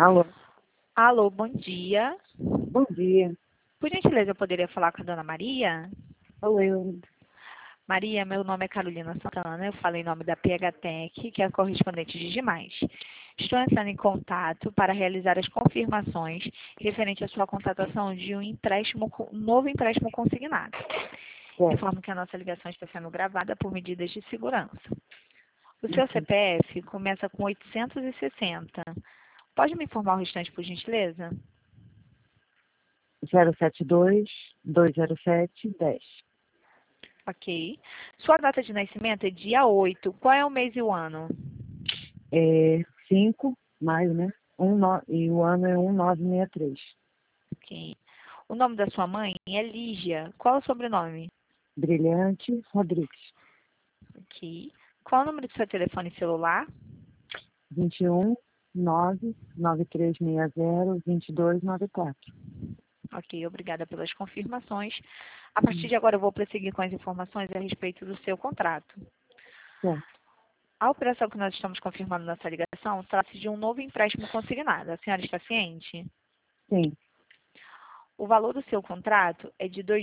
Alô, Alô, bom dia. bom dia. Por gentileza, eu poderia falar com a dona Maria? Oi, Maria, meu nome é Carolina Santana, eu falo em nome da PHTEC, que é a correspondente de Digimais. Estou entrando em contato para realizar as confirmações referente à sua contratação de um novo empréstimo consignado. Informo que a nossa ligação está sendo gravada por medidas de segurança. O seu CPF começa com 860. Pode me informar o restante, por gentileza? 072-207-10. Ok. Sua data de nascimento é dia 8. Qual é o mês e o ano? É 5, maio, né? E o ano é 1963. Ok. O nome da sua mãe é Lígia. Qual é o sobrenome? Brilhante Rodrigues. Ok. Qual é o número do seu telefone celular? 21-99360-2294. Ok, obrigada pelas confirmações. A partir de agora eu vou prosseguir com as informações a respeito do seu contrato. Certo. A operação que nós estamos confirmando nessa ligação trata-se de um novo empréstimo consignado. A senhora está ciente? Sim, O valor do seu contrato é de R$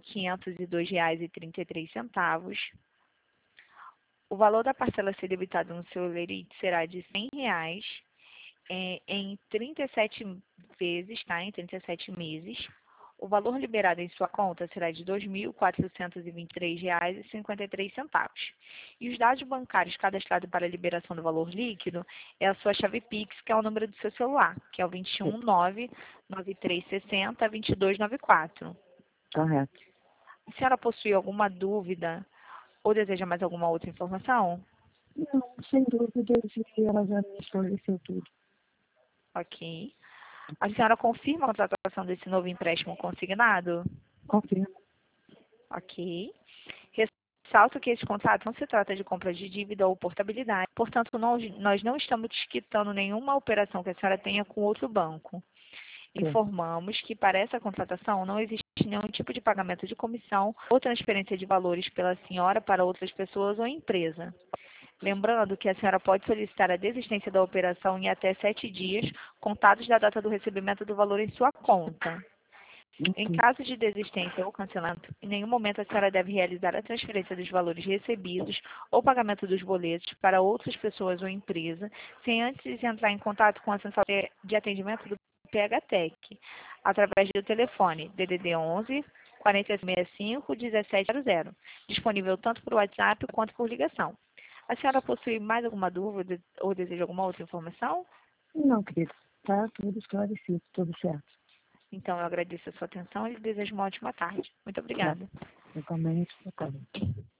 2.502,33. O valor da parcela a ser debitada no seu lerite será de R$ 100 em 37 vezes, tá? Em 37 meses. O valor liberado em sua conta será de R$ 2.423,53. E os dados bancários cadastrados para a liberação do valor líquido é a sua chave Pix, que é o número do seu celular, que é o 21993602294. correto. A senhora possui alguma dúvida ou deseja mais alguma outra informação? Não, sem dúvida, ela já me esclareceu tudo. Ok. A senhora confirma a contratação desse novo empréstimo consignado? Confirmo. Ok. Ressalto que esse contrato não se trata de compra de dívida ou portabilidade, portanto, nós não estamos quitando nenhuma operação que a senhora tenha com outro banco. Certo. Informamos que para essa contratação não existe nenhum tipo de pagamento de comissão ou transferência de valores pela senhora para outras pessoas ou empresa. Lembrando que a senhora pode solicitar a desistência da operação em até 7 dias, contados da data do recebimento do valor em sua conta. Em Ok. caso de desistência ou cancelamento, em nenhum momento a senhora deve realizar a transferência dos valores recebidos ou pagamento dos boletos para outras pessoas ou empresa, sem antes entrar em contato com a central de atendimento do PHTEC, através do telefone DDD 11 4065 1700, disponível tanto por WhatsApp quanto por ligação. A senhora possui mais alguma dúvida ou deseja alguma outra informação? Não, querido. Tá tudo esclarecido, tudo certo. Então, eu agradeço a sua atenção e lhe desejo uma ótima tarde. Muito Tá. obrigada. Totalmente, totalmente.